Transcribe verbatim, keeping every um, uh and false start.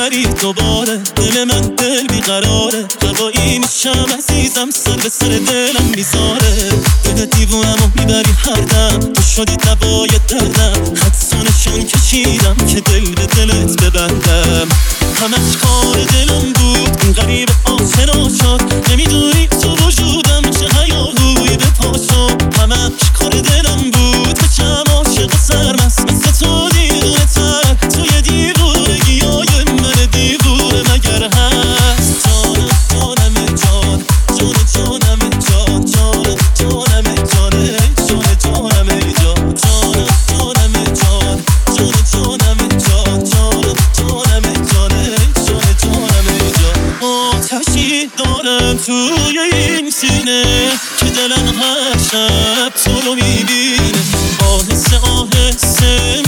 میبری دوباره. دل من دل بیقراره، هوایی میشم عزیزم، سر به سر دلم میذاره. دل دیوونمو میبری هر دم، تو شدی دوای دردم. حدسانشون کشیدم که دل به دلت ببندم. همش کار دلم بود، این غریب آشنا شد. نمیدونی تو وجودم چه هیاهویی به پا شد. همش کار دلم بود، بشم عاشق سرمست مثل تو دیوونه تر. توی دیوونگی های من دیوونه مگر هست؟ جانم جانم جان، جان جانم جان، جان جانم جان، جان جانم جان، جانم جانم جان، جان جانم جان، جان جانم جان، جان جانم جان. آتشی دارم توی این سینه که دلم هر شب تو رو میبینه. آهسته آهسته